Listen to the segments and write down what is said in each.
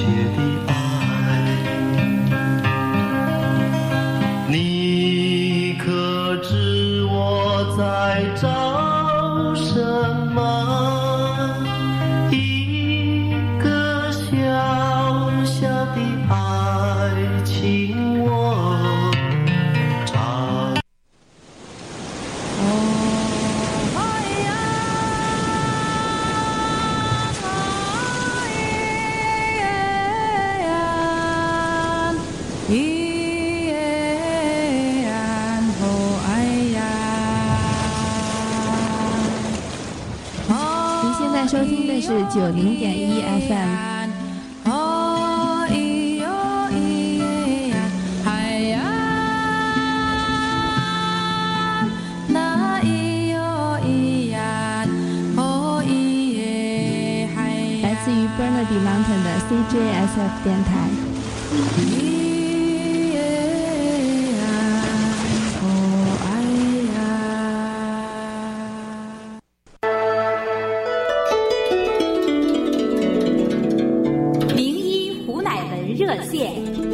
的爱。你可知我在找什么？一个小小的爱情我找。 您现在收听的是90.1 FM。来自于 Bernardy Mountain 的 CJSF 电台。 名医胡乃文热线。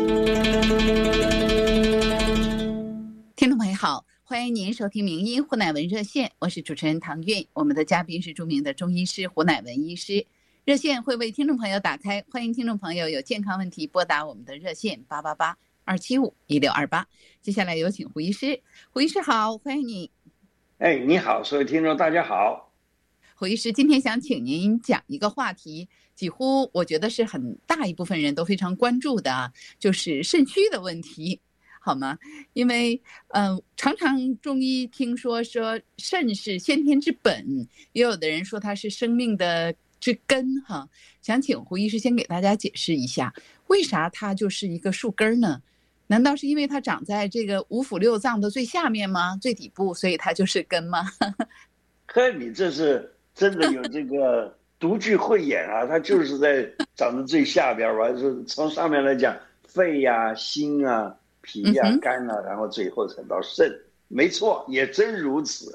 听众朋友好，欢迎您收听名医胡乃文热线，我是主持人唐韵，我们的嘉宾是著名的中医师胡乃文医师。热线会为听众朋友打开，欢迎听众朋友有健康问题拨打我们的热线888-275-1628。接下来有请胡医师。胡医师好，欢迎你。 你好，所有听众大家好。 胡医师，今天想请您讲一个话题，几乎我觉得是很大一部分人都非常关注的，就是肾虚的问题，好吗？因为常常中医听说肾是先天之本，也有的人说它是生命的之根哈。想请胡医师先给大家解释一下，为啥它就是一个树根呢？难道是因为它长在这个五腑六脏的最下面吗？最底部，所以它就是根吗？ 你这是真的有这个独具慧眼啊！它就是在长在最下边吧，是从上面来讲，肺呀、心啊、脾呀、肝啊，然后最后才到肾。没错，也真如此。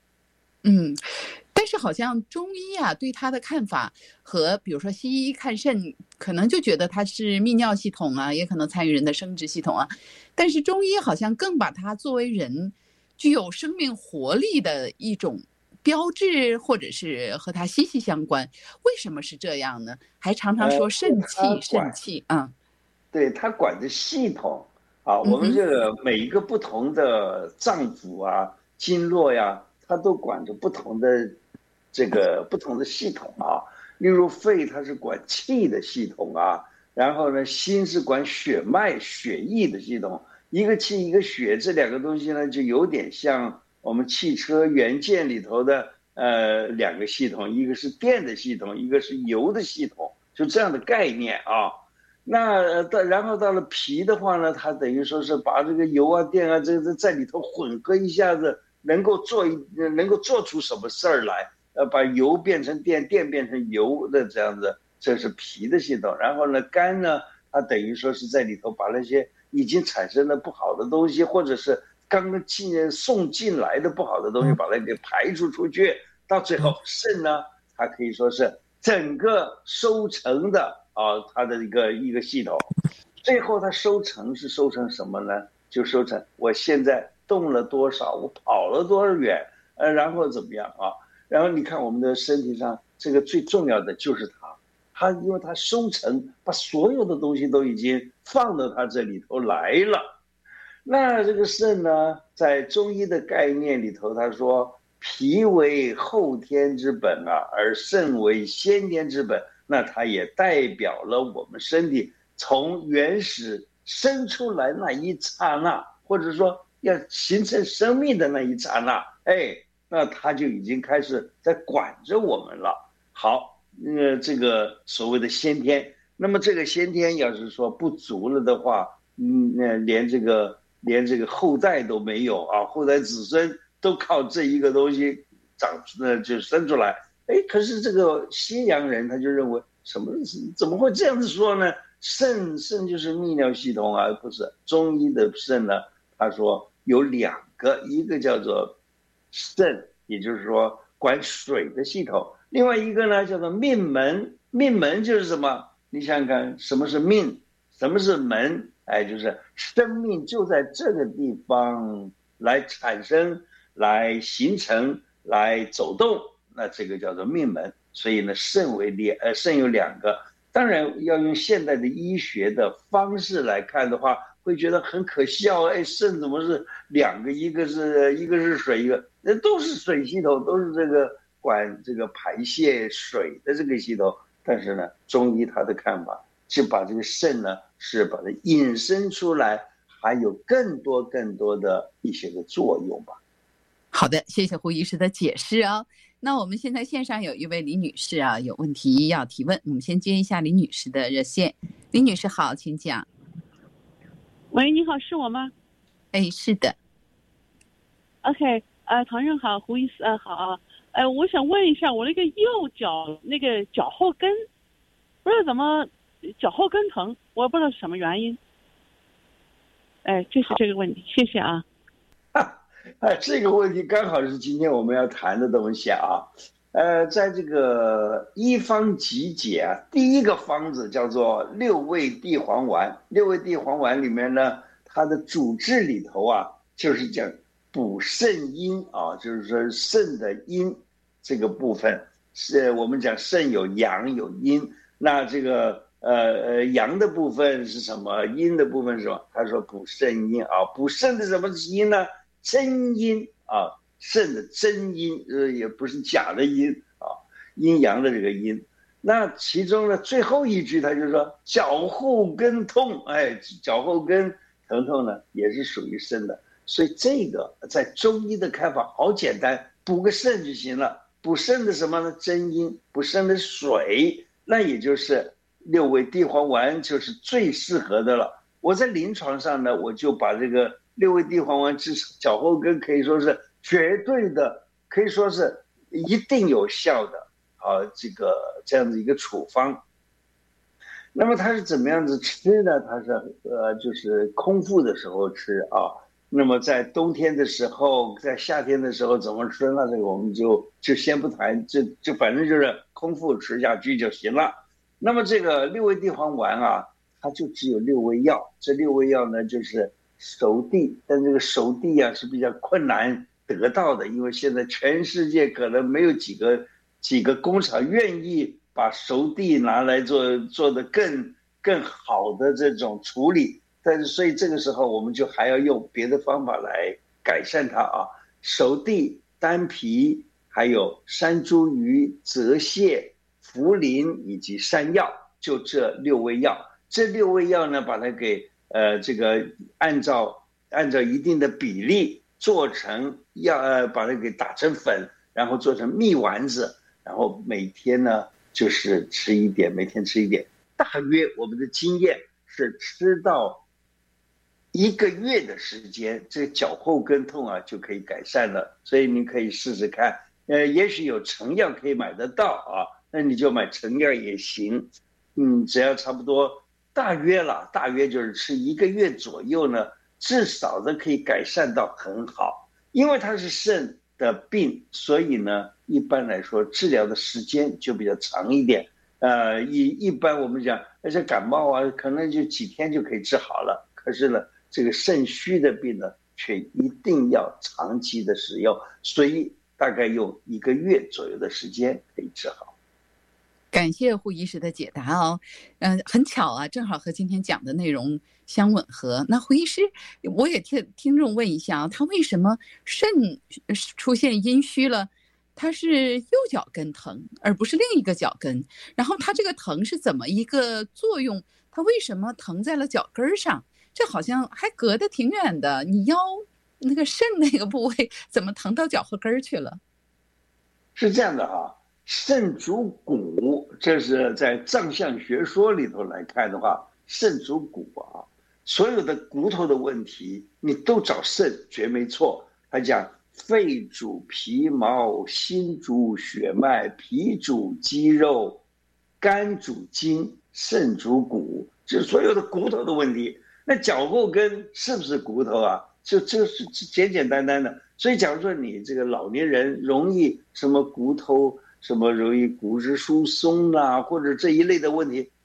但是好像中医啊对它的看法和比如说西医看肾，可能就觉得它是泌尿系统啊，也可能参与人的生殖系统啊。但是中医好像更把它作为人具有生命活力的一种标志，或者是和它息息相关。为什么是这样呢？还常常说肾气对，它管的系统啊，我们这个每一个不同的脏腑啊、经络呀，它都管着不同的不同的系统啊。例如肺它是管气的系统啊，然后呢心是管血脉血液的系统。一个气一个血，这两个东西呢就有点像我们汽车元件里头的两个系统，一个是电的系统，一个是油的系统，就这样的概念啊。那然后到了脾的话呢，它等于说是把这个油啊电啊这在里头混合一下子，能够做出什么事儿来，把油变成电，电变成油的这样子，这是脾的系统。然后呢肝呢，它等于说是在里头把那些已经产生的不好的东西，或者是刚刚送进来的不好的东西，把它给排除出去。到最后肾呢，它可以说是整个收成的它的一个系统。最后它收成是收成什么呢？就收成我现在动了多少，我跑了多少远，然后怎么样啊？然后你看我们的身体上这个最重要的就是它因为它收成把所有的东西都已经放到它这里头来了。那这个肾呢，在中医的概念里头，他说脾为后天之本啊，而肾为先天之本。那它也代表了我们身体从原始生出来那一刹那，或者说要形成生命的那一刹那，那它就已经开始在管着我们了。好，这个所谓的先天，那么这个先天要是说不足了的话，连这个后代都没有啊，后代子孙都靠这一个东西就生出来。可是这个西洋人他就认为怎么会这样子说呢？肾就是泌尿系统啊，不是。中医的肾呢，他说有两个，一个叫做肾，也就是说管水的系统，另外一个呢叫做命门。命门就是什么？ 你想想看，什么是命，什么是门？哎，就是生命就在这个地方来产生、来形成、来走动，那这个叫做命门。所以呢，肾有两个。当然要用现代的医学的方式来看的话，会觉得很可笑。哎，肾怎么是两个？一个是水，一个那都是水系统，都是这个管这个排泄水的这个系统。但是呢，中医他的看法是把这个肾呢，是把它引申出来，还有更多的一些的作用吧。 好的，谢谢胡医师的解释啊。那我们现在线上有一位李女士啊，有问题要提问，我们先接一下李女士的热线。李女士好，请讲。 喂，你好，是我吗？ 哎，是的。 OK， 唐人好，胡医师好。我想问一下，我那个右脚那个脚后跟，不知道怎么脚后跟疼，我不知道是什么原因。就是这个问题，谢谢啊。 这个问题刚好是今天我们要谈的东西啊。在这个医方集解啊，第一个方子叫做六味地黄丸。六味地黄丸里面呢，它的主治里头啊，就是讲补肾阴啊，就是说肾的阴这个部分，是我们讲肾有阳有阴。那这个阳的部分是什么？阴的部分是什么？他说补肾阴啊，补肾的什么阴呢？真阴啊，肾的真阴，也不是假的阴啊，阴阳的这个阴。那其中呢，最后一句他就说脚后跟痛，脚后跟疼痛呢也是属于肾的。所以这个在中医的看法好简单，补个肾就行了。补肾的什么呢？真阴，补肾的水，那也就是六味地黄丸就是最适合的了。我在临床上呢，我就把这个六味地黄丸治脚后跟可以说是绝对的，可以说是一定有效的这样子一个处方。那么它是怎么样子吃呢？它是就是空腹的时候吃啊。那么在冬天的时候，在夏天的时候怎么吃呢？这个我们就先不谈，就反正就是空腹吃下去就行了。那么这个六味地黄丸啊，它就只有六味药。这六味药呢，就是熟地，但这个熟地啊是比较困难得到的，因为现在全世界可能没有几个工厂愿意把熟地拿来做的更好的这种处理。但是所以这个时候我们就还要用别的方法来改善它啊。熟地、丹皮，还有山茱萸、泽泻、茯苓以及山药，就这六味药。这六味药呢，把它给这个按照一定的比例做成药，把它给打成粉，然后做成蜜丸子，然后每天呢就是吃一点，每天吃一点。大约我们的经验是吃到1个月的时间，这个脚后跟痛啊就可以改善了。所以你可以试试看，也许有成药可以买得到啊，那你就买成药也行。只要差不多大约就是吃1个月左右呢，至少的可以改善到很好。因为它是肾的病，所以呢一般来说治疗的时间就比较长一点。一般我们讲那些感冒啊，可能就几天就可以治好了。可是呢，这个肾虚的病呢，却一定要长期的使用，所以大概用1个月左右的时间可以治好。 感谢胡医师的解答哦。很巧啊，正好和今天讲的内容相吻合。那胡医师，我也替听众问一下啊，他为什么肾出现阴虚了？他是右脚跟疼，而不是另一个脚跟。然后他这个疼是怎么一个作用？他为什么疼在了脚跟上？这好像还隔得挺远的。你腰那个肾那个部位怎么疼到脚后跟去了？ 是这样的啊，肾主骨，这是在脏象学说里头来看的话，肾主骨啊，所有的骨头的问题你都找肾绝没错。他讲肺主皮毛，心主血脉，脾主肌肉，肝主筋，肾主骨，这所有的骨头的问题。那脚后跟是不是骨头啊？就是简简单单的。所以假如说你这个老年人容易什么骨头什么容易骨质疏松啦，或者这一类的问题，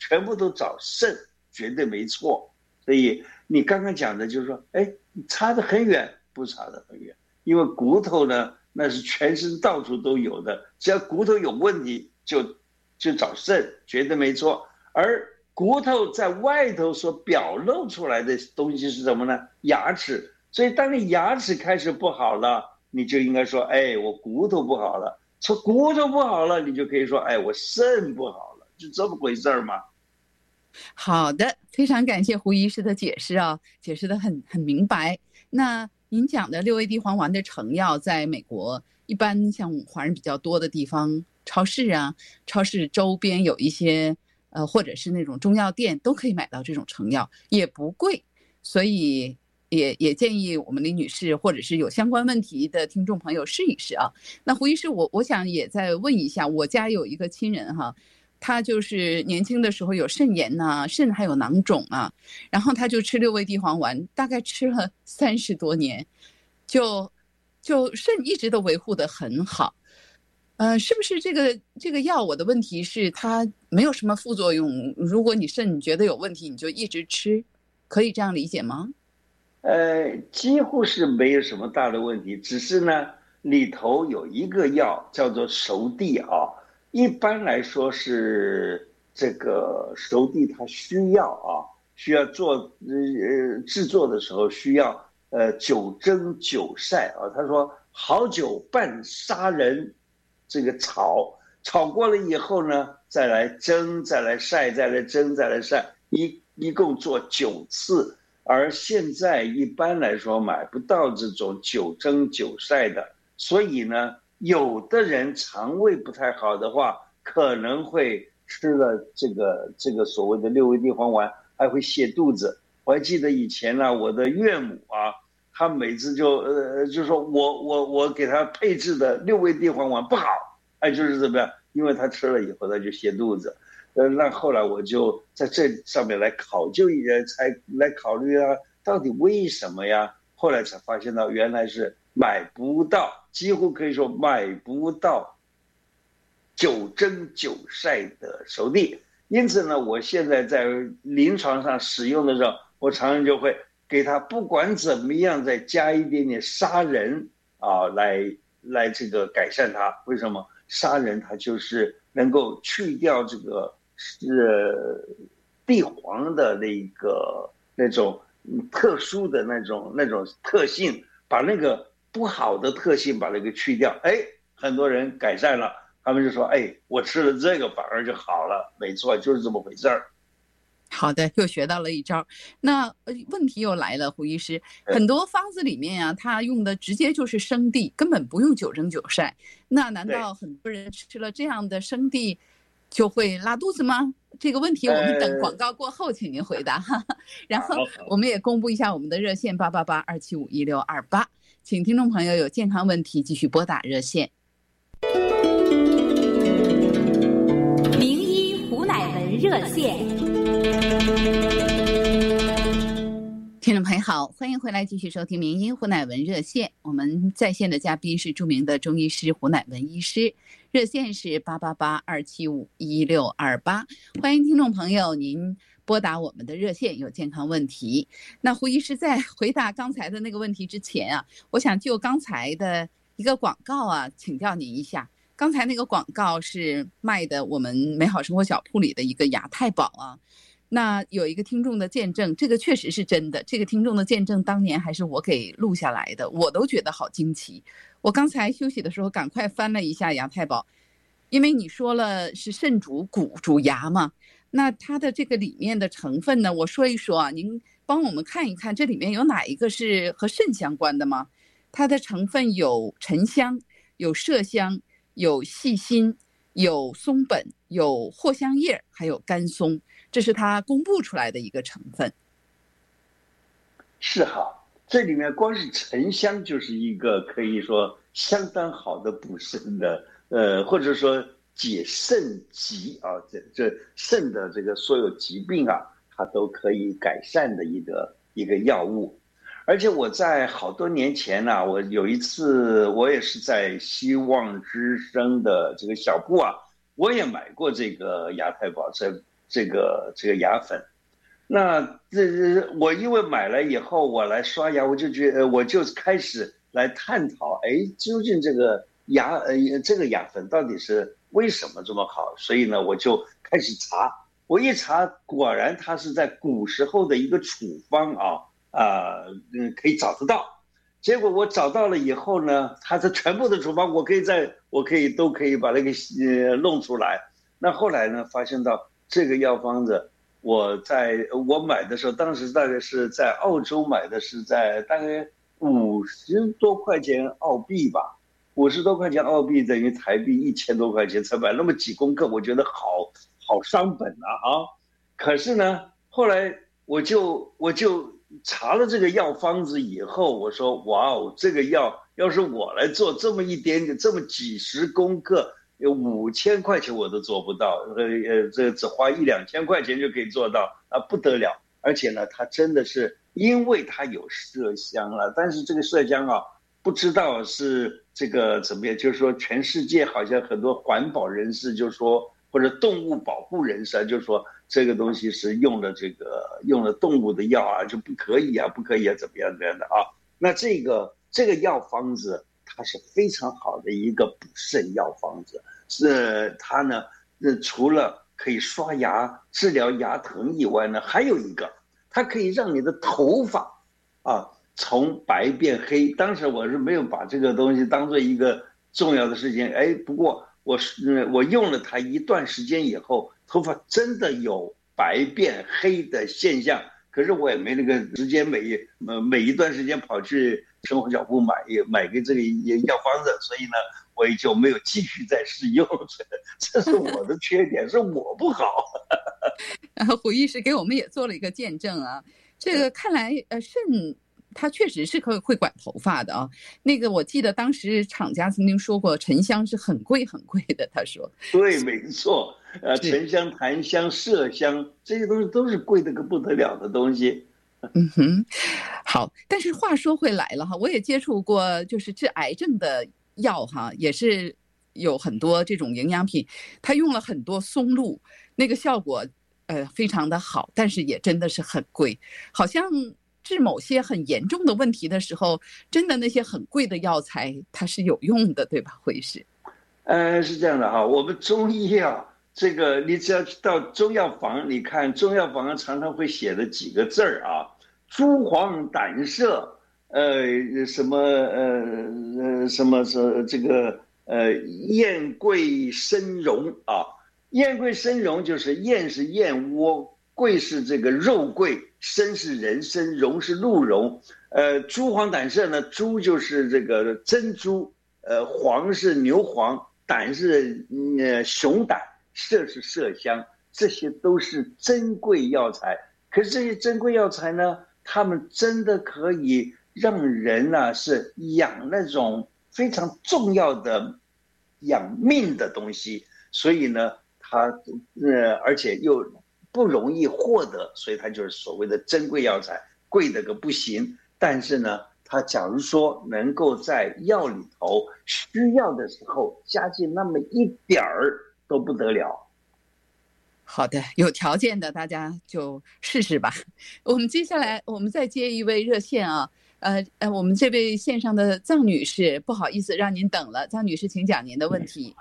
全部都找肾，绝对没错。所以你刚刚讲的就是说，哎，差得很远，不差得很远，因为骨头呢，那是全身到处都有的，只要骨头有问题，就找肾，绝对没错。而骨头在外头所表露出来的东西是什么呢？牙齿。所以当你牙齿开始不好了，你就应该说，哎，我骨头不好了。说骨头不好了，你就可以说，哎，我肾不好了，就这么回事嘛。 好的，非常感谢胡医师的解释啊，解释得很明白。那您讲的6AD 黄丸的成药，在美国一般像华人比较多的地方，超市啊，超市周边有一些或者是那种中药店都可以买到这种成药，也不贵，所以也建议我们李女士或者是有相关问题的听众朋友试一试啊。那胡医师，我想也再问一下，我家有一个亲人哈。他就是年轻的时候有肾炎呐，肾还有囊肿啊，然后他就吃6AD 黄丸，大概吃了30多年，就肾一直都维护得很好。是不是这个药？我的问题是它没有什么副作用，如果你肾你觉得有问题，你就一直吃，可以这样理解吗？ 几乎是没有什么大的问题，只是呢里头有一个药叫做熟地啊。一般来说是这个熟地，它需要做制作的时候需要9蒸9晒啊。他说好酒伴杀人，这个炒过了以后呢，再来蒸，再来晒，再来蒸，再来晒，一共做9次。而现在一般来说买不到这种9蒸9晒的，所以呢。有的人肠胃不太好的话，可能会吃了这个所谓的6AD 黄丸，还会泻肚子。我还记得以前呢，我的岳母啊，她每次就说我给她配置的6AD 黄丸不好，哎，就是怎么样？因为她吃了以后她就泻肚子。那后来我就在这上面来考究一下，才来考虑啊，到底为什么呀？后来才发现到原来是买不到，几乎可以说买不到9蒸9晒的熟地。因此呢，我现在在临床上使用的时候，我常常就会给它不管怎么样再加一点点砂仁啊，来这个改善它。为什么？砂仁它就是能够去掉这个地黄的那种特殊的那种特性，把那个不好的特性把那个去掉，哎，很多人改善了，他们就说，哎，我吃了这个反而就好了。没错，就是这么回事儿。 好的，又学到了一招。那问题又来了，胡医师，很多方子里面啊，他用的直接就是生地，根本不用9蒸9晒。那难道很多人吃了这样的生地就会拉肚子吗？这个问题我们等广告过后请您回答。然后我们也公布一下我们的热线888-275-1628，请听众朋友有健康问题继续拨打热线。 名医胡乃文热线。 听众朋友好，欢迎回来继续收听名医胡乃文热线。我们在线的嘉宾是著名的中医师胡乃文医师，热线是888-275-1628，欢迎听众朋友您拨打我们的热线有健康问题。那胡医师在回答刚才的那个问题之前啊，我想就刚才的一个广告啊请教您一下。刚才那个广告是卖的我们美好生活小铺里的一个亚太宝啊，那有一个听众的见证，这个确实是真的，这个听众的见证当年还是我给录下来的，我都觉得好惊奇。我刚才休息的时候赶快翻了一下亚太宝，因为你说了是肾主骨主牙嘛，那它的这个里面的成分呢，我说一说啊，您帮我们看一看这里面有哪一个是和肾相关的吗？它的成分有沉香，有麝香，有细辛，有松本，有藿香叶，还有甘松，这是它公布出来的一个成分。 是好，这里面光是沉香就是一个可以说相当好的补肾的，或者说解肾疾啊，这肾的这个所有疾病啊，它都可以改善的一个药物。而且我在好多年前呢，我有一次我也是在希望之声的这个小铺啊，我也买过这个亚太宝， 牙粉。那我因为买了以后我来刷牙，我就开始来探讨，究竟这个牙粉到底是为什么这么好？所以呢，我就开始查。我一查，果然它是在古时候的一个处方可以找得到。结果我找到了以后呢，它的全部的处方都可以把那个弄出来。那后来呢，发现到这个药方子，我买的时候，当时大概是在澳洲买的，是在大概50多块钱澳币吧，50多块钱澳币等于台币1000多块钱才买那么几公克，我觉得好伤本啊！可是呢，后来我就查了这个药方子以后，我说哇哦，这个药要是我来做这么一点点，这么几十公克，有5000块钱我都做不到，这只花1-2千块钱就可以做到啊，不得了！而且呢，它真的是因为它有麝香了，但是这个麝香不知道是这个怎么样，就是说全世界好像很多环保人士就说，或者动物保护人士就说这个东西是用了动物的药就不可以啊，怎么样的啊？那这个药方子它是非常好的一个补肾药方子，它呢除了可以刷牙治疗牙疼以外呢，还有一个它可以让你的头发从白变黑。当时我是没有把这个东西当做一个重要的事情，不过我用了它一段时间以后，头发真的有白变黑的现象。可是我也没那个时间每一段时间跑去生活小铺买个这个药方子，所以呢，我也就没有继续再试用。这是我的缺点，是我不好。 然后胡医师给我们也做了一个见证啊，这个看来肾它确实是会管头发的啊。那个我记得当时厂家曾经说过，沉香是很贵的，他说。 对，没错，沉香、檀香、麝香这些东西都是贵得个不得了的东西。 好，但是话说回来了我也接触过就是治癌症的药也是有很多这种营养品，它用了很多松露，那个效果非常的好，但是也真的是很贵，好像治某些很严重的问题的时候，真的那些很贵的药材它是有用的，对吧，胡医师？ 是这样的我们中医这个你只要到中药房，你看中药房常常会写的几个字猪黄胆摄，这个燕桂参茸燕桂参茸就是燕是燕窝，桂是这个肉桂，参是人参，茸是鹿茸。猪黄胆摄呢，猪就是这个珍珠，黄是牛黄，胆是熊胆，麝是麝香，这些都是珍贵药材。可是这些珍贵药材呢，他们真的可以让人是养那种非常重要的养命的东西，所以呢，它而且又不容易获得，所以它就是所谓的珍贵药材，贵得个不行。但是呢，它假如说能够在药里头需要的时候加进那么一点儿都不得了。 好的，有条件的大家就试试吧。我们接下来我们再接一位热线我们这位线上的臧女士，不好意思让您等了，臧女士请讲您的问题。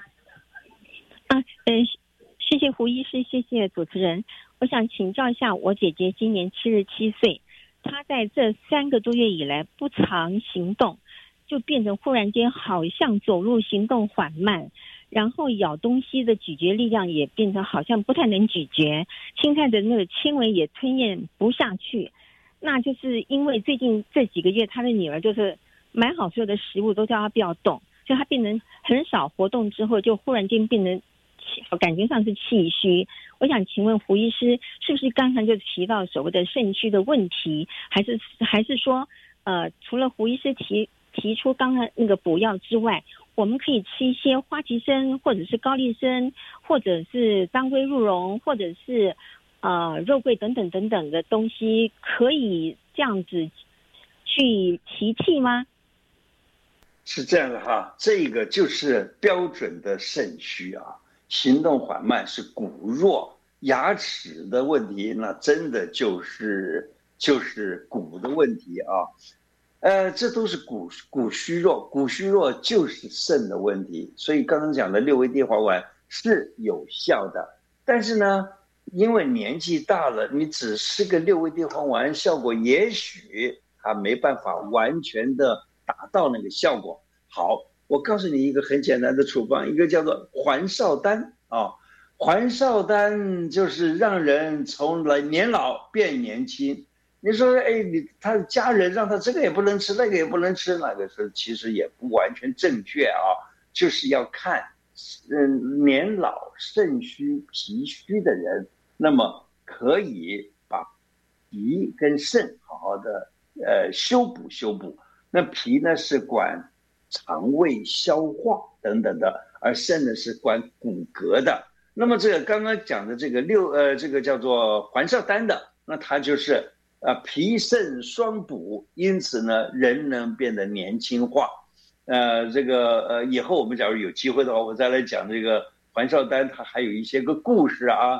谢谢胡医师，谢谢主持人。我想请教一下，我姐姐今年77岁，她在这3个多月以来不常行动，就变成忽然间好像走路行动缓慢，然后咬东西的咀嚼力量也变成好像不太能咀嚼，青菜的那个纤维也吞咽不下去。那就是因为最近这几个月，她的女儿就是买好所有的食物都叫她不要动，所以她变成很少活动之后，就忽然间变成感觉上是气虚。我想请问胡医师，是不是刚才就提到所谓的肾虚的问题，还是说除了胡医师提出刚才那个补药之外，我们可以吃一些花旗参或者是高丽参或者是当归鹿茸或者是肉桂等等等等的东西，可以这样子去提气吗？ 是这样的这个就是标准的肾虚行动缓慢是骨弱， 牙齿的问题，那真的就是骨的问题啊。这都是骨虚弱，骨虚弱就是肾的问题。所以刚刚讲的六味地黄丸是有效的，但是呢，因为年纪大了，你只吃个六味地黄丸，效果也许它没办法完全的达到那个效果。好，我告诉你一个很简单的处方，一个叫做还少丹啊。还少丹就是让人从年老变年轻。你说，他的家人让他这个也不能吃，那个也不能吃，那个是其实也不完全正确啊，就是要看，年老肾虚脾虚的人，那么可以把脾跟肾好好的修补。那脾呢是管肠胃消化等等的，而肾呢是管骨骼的。那么这个刚刚讲的这个这个叫做还少丹的，那它就是脾肾双补，因此呢人能变得年轻化。以后我们假如有机会的话，我再来讲这个还少丹，它还有一些个故事啊。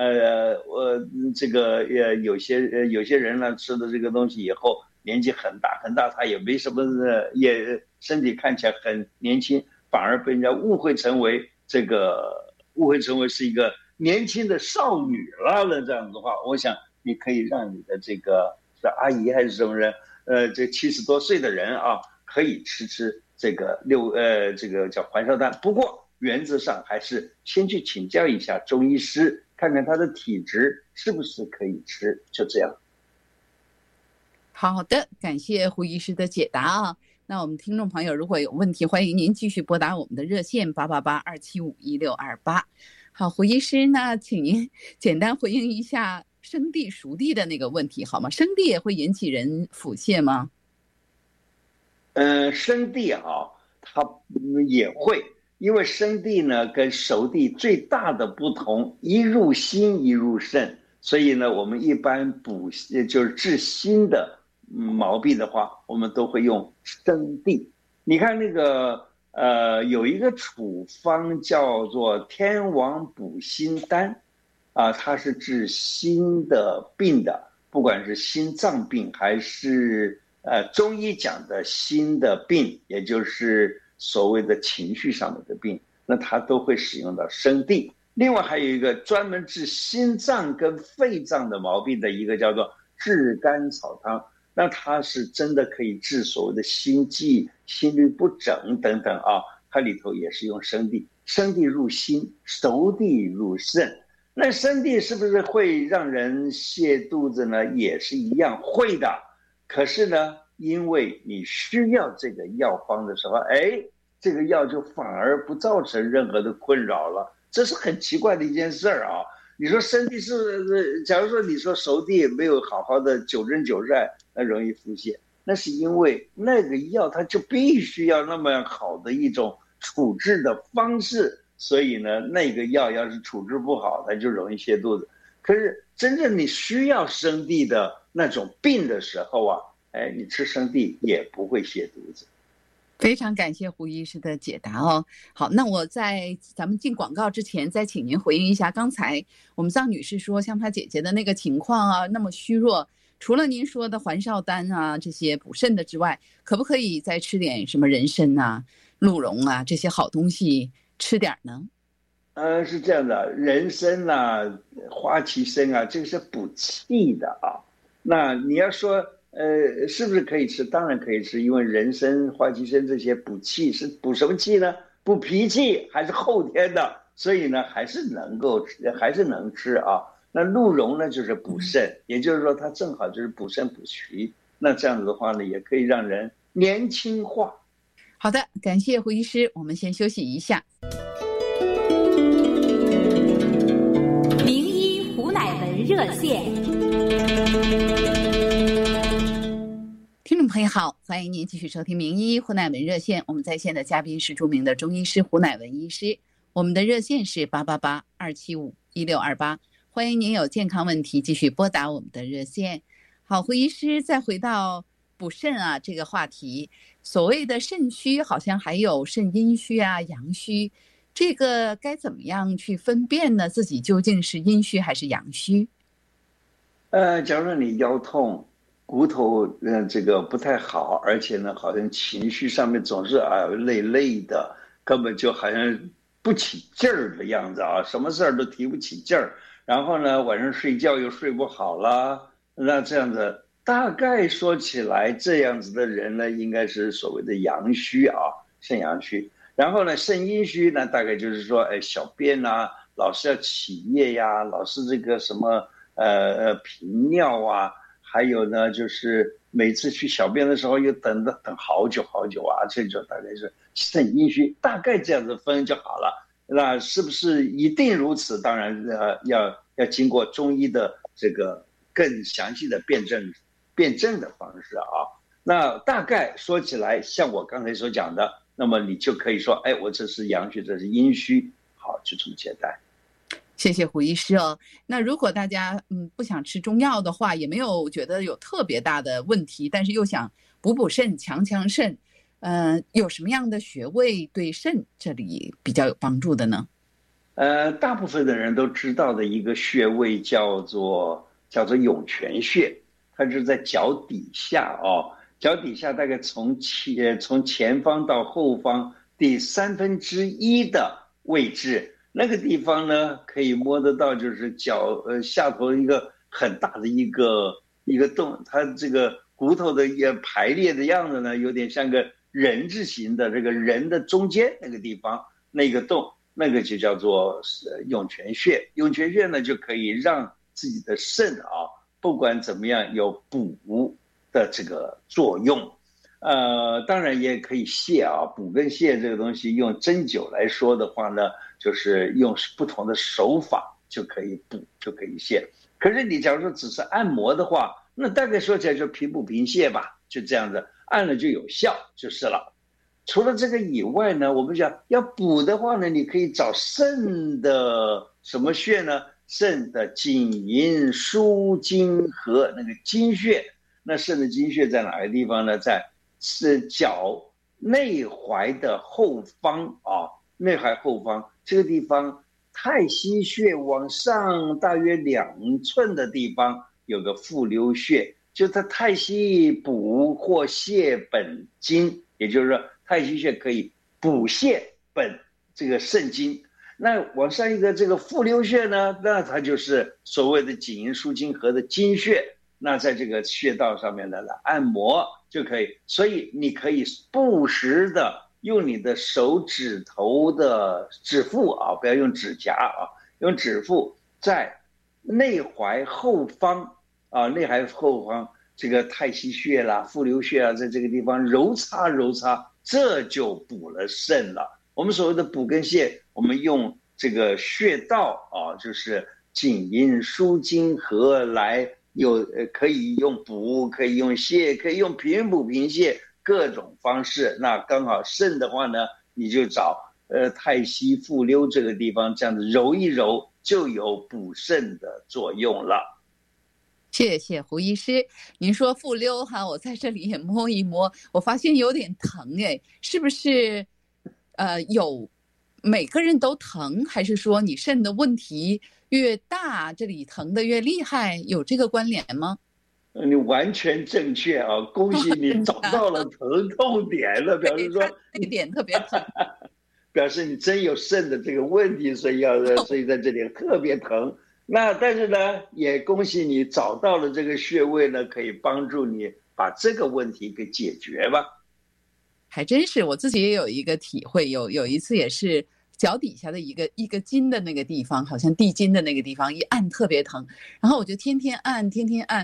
有些人呢吃的这个东西以后年纪很大，他也没什么也身体看起来很年轻，反而被人家误会成为是一个年轻的少女了。这样子的话，我想你可以让你的这个是阿姨还是什么人，这70多岁的人啊，可以吃这个这个叫还少丹。不过原则上还是先去请教一下中医师，看看他的体质是不是可以吃，就这样。 好的，感谢胡医师的解答啊。那我们听众朋友如果有问题，欢迎您继续拨打我们的热线888-275-1628。好，胡医师，那请您简单回应一下生地熟地的那个问题好吗？生地也会引起人腹泻吗？ 生地它也会，因为生地呢跟熟地最大的不同，一入心一入肾，所以呢我们一般就是治心的毛病的话，我们都会用生地。你看那个有一个处方叫做天王补心丹啊，它是治心的病的，不管是心脏病还是中医讲的心的病，也就是所谓的情绪上面的病，那它都会使用到生地。另外还有一个专门治心脏跟肺脏的毛病的一个叫做炙甘草汤，那它是真的可以治所谓的心悸、心律不整等等啊，它里头也是用生地，生地入心，熟地入肾。那生地是不是会让人泻肚子呢？也是一样会的。可是呢，因为你需要这个药方的时候，这个药就反而不造成任何的困扰了，这是很奇怪的一件事啊。你说生地是，假如说你说熟地没有好好的9蒸9晒，那容易腹泻，那是因为那个药它就必须要那么好的一种处置的方式，所以呢，那个药要是处置不好，它就容易泻肚子。可是真正你需要生地的那种病的时候啊，你吃生地也不会泻肚子。 非常感谢胡医师的解答哦。好，那我在咱们进广告之前，再请您回应一下刚才我们臧女士说像她姐姐的那个情况啊，那么虚弱，除了您说的还少丹啊这些补肾的之外，可不可以再吃点什么人参啊、鹿茸啊这些好东西吃点呢？ 是这样的，人参啊、花旗参啊，这个是补气的啊。那你要说是不是可以吃？当然可以吃，因为人参、花旗参这些补气是补什么气呢？补脾气，还是后天的，所以呢还是能吃啊。那鹿茸呢就是补肾，也就是说它正好就是补肾补脾。那这样子的话呢，也可以让人年轻化。 好的，感谢胡医师，我们先休息一下。 名医胡乃文热线。 听众朋友好，欢迎您继续收听名医胡乃文热线。我们在线的嘉宾是著名的中医师胡乃文医师，我们的热线是888-275-1628，欢迎您有健康问题继续拨打我们的热线。好，胡医师，再回到补肾啊这个话题，所谓的肾虚好像还有肾阴虚啊、阳虚， 这个该怎么样去分辨呢？自己究竟是阴虚还是阳虚？ 假如你腰痛，骨头这个不太好，而且呢好像情绪上面总是累累的，根本就好像不起劲儿的样子啊，什么事儿都提不起劲儿，然后呢晚上睡觉又睡不好了，那这样子大概说起来，这样子的人呢应该是所谓的阳虚啊，肾阳虚。然后呢肾阴虚呢大概就是说小便啊老是要起夜呀，老是这个什么频尿啊，还有呢就是每次去小便的时候又等好久好久啊，这种大概是肾阴虚，大概这样子分就好了。那是不是一定如此？当然要经过中医的这个更详细的辩证的方式啊。那大概说起来像我刚才所讲的，那么你就可以说我这是阳虚，这是阴虚，好，就这么简单。 谢谢胡医师哦。那如果大家不想吃中药的话，也没有觉得有特别大的问题，但是又想补肾强肾，有什么样的穴位对肾这里比较有帮助的呢？ 大部分的人都知道的一个穴位叫做涌泉穴，它是在脚底下脚底下大概从前方到后方第1/3的位置。那个地方呢，可以摸得到，就是脚下头一个很大的一个洞，它这个骨头的排列的样子呢，有点像个人字形的，这个人的中间那个地方那个洞，那个就叫做涌泉穴。涌泉穴呢，就可以让自己的肾不管怎么样有补的这个作用。当然也可以泻补跟泻这个东西，用针灸来说的话呢，就是用不同的手法就可以补，就可以泻。可是你假如说只是按摩的话，那大概说起来就平补平泻吧，就这样子，按了就有效就是了。除了这个以外呢，我们讲要补的话呢，你可以找肾的什么穴呢？肾的颈营枢经合那个经穴。那肾的经穴在哪个地方呢？是脚内踝的后方内踝后方这个地方，太溪穴往上大约2寸的地方有个复溜穴，就它太溪补或泻本经，也就是说太溪穴可以补泻本这个肾经。那往上一个这个复溜穴呢，那它就是所谓的颈营枢经合的经穴。那在这个穴道上面的按摩就可以，所以你可以不时的用你的手指头的指腹不要用指甲用指腹在内踝后方内踝后方这个太溪穴啦、复溜穴啊，在这个地方揉擦揉擦，这就补了肾了。我们所谓的补跟泻，我们用这个穴道就是颈营枢经合来。可以用补，可以用泻，可以用平补平泻，各种方式。那刚好肾的话呢，你就找太溪复溜这个地方，这样子揉一揉，就有补肾的作用了。 谢谢胡医师，您说复溜我在这里也摸一摸，我发现有点疼是不是有每个人都疼，还是说你肾的问题越大，这里疼的越厉害，有这个关联吗？ 你完全正确恭喜你找到了疼痛点了，表示说这个点特别疼， 表示你真有肾的这个问题，所以在这里特别疼。那但是呢，也恭喜你找到了这个穴位呢，可以帮助你把这个问题给解决吧。 还真是，我自己也有一个体会，有一次也是。脚底下的一个筋的那个地方，好像地筋的那个地方一按特别疼，然后我就天天按，